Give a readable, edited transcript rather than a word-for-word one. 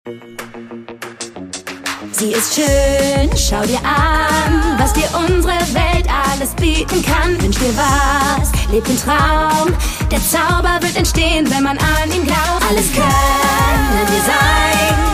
Sie ist schön, schau dir an, was dir unsere Welt alles bieten kann. Wünsch dir was, leb den Traum, der Zauber wird entstehen, wenn man an ihn glaubt. Alles können wir sein.